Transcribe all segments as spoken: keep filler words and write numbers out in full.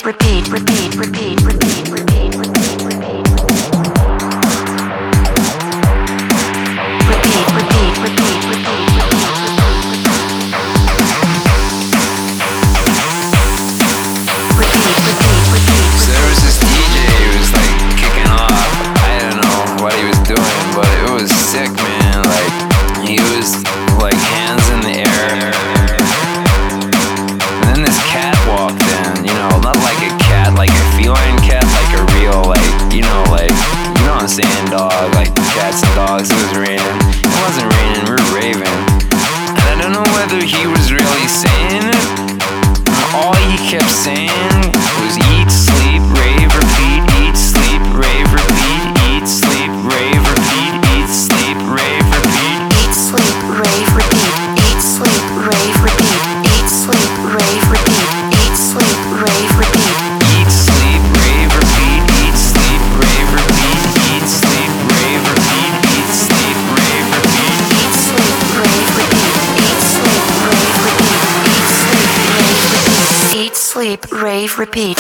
repeat, repeat, repeat, repeat, repeat, repeat, repeat. Repeat, repeat, repeat, repeat, repeat. Repeat, repeat, repeat. So there was this D J who was like kicking off. I don't know what he was doing, but it was sick, man. Like he was like hands in the air. And then this cat walked in, you know, not like a cat, like a feline cat, like a real, like, you know, like, you know what I'm saying, dog, like cats and dogs. It was raining. It wasn't raining, we were raving. And I don't know whether he was really saying it. All he kept saying was eat, sleep, rave, repeat, eat, sleep, rave, repeat, eat, sleep, rave, repeat, eat, sleep, rave, repeat. Eat, sleep, rave, repeat. Eat, sleep, rave, repeat. Eat, sleep, rave, repeat. Eat, sleep, rave, repeat. Eat, sleep, rave, repeat, eat, sleep, rave, repeat, eat, sleep, rave, repeat, eat, sleep, rave, repeat. Eat, sleep, rave, repeat. Eat, sleep, rave, repeat. Eat, sleep, rave, repeat. Eat,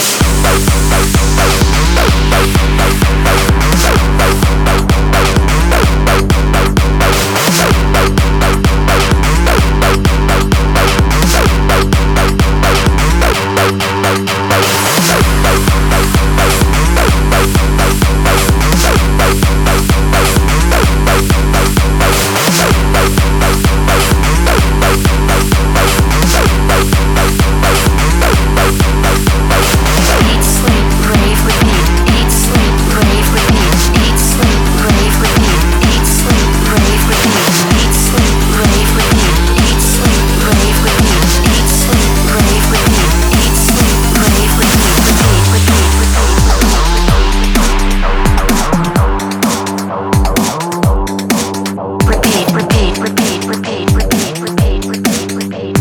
sleep, rave, repeat. Eat, sleep, rave, repeat. Eat, sleep, rave, repeat. Eat, sleep, rave, repeat. Eat, sleep, rave, repeat. Eat, sleep, rave, repeat. Eat, sleep, rave, repeat. Eat, sleep, rave, repeat. Repeat, repeat, repeat, repeat, repeat, repeat, repeat, repeat, repeat, repeat,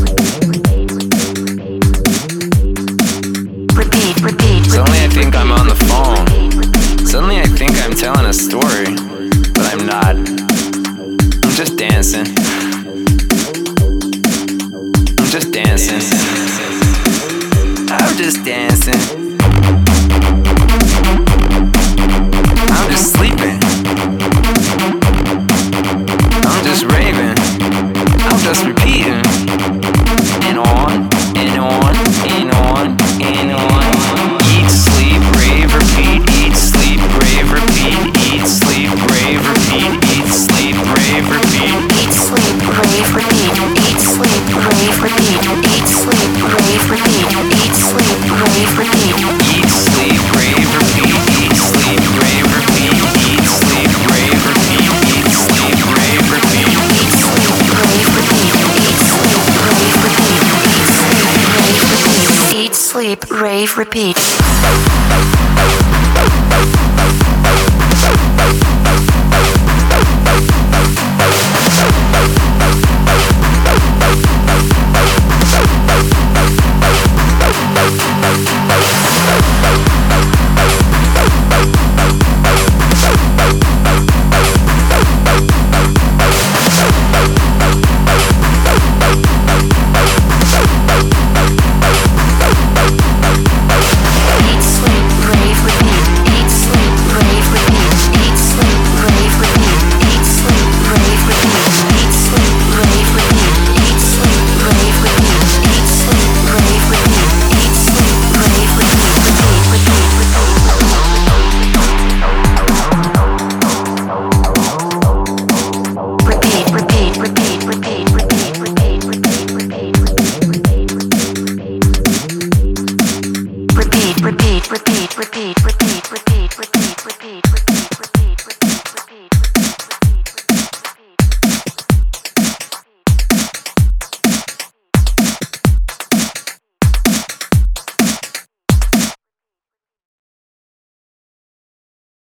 repeat, repeat. Suddenly I think I'm on the phone. Suddenly I think I'm telling a story, but I'm not. I'm just dancing. I'm just dancing. I'm just dancing. I'm just sleeping. I'm just raving. I'm just repeating. And on, and on, and on, and on. Eat, sleep, rave, repeat. Eat, sleep, rave, repeat. Eat, sleep, rave, repeat. Eat, sleep, rave, repeat. Eat, sleep, rave, repeat. Eat, sleep, rave, repeat. Eat, sleep, rave, repeat. Eat, sleep, rave, repeat. Eat, sleep, rave, repeat. Eat, sleep, rave, repeat. Eat, sleep, rave, repeat. Eat, sleep, rave, repeat. Eat, sleep, rave, repeat. Eat, sleep, rave, repeat. Eat, sleep, rave, repeat. Eat, sleep, rave, repeat.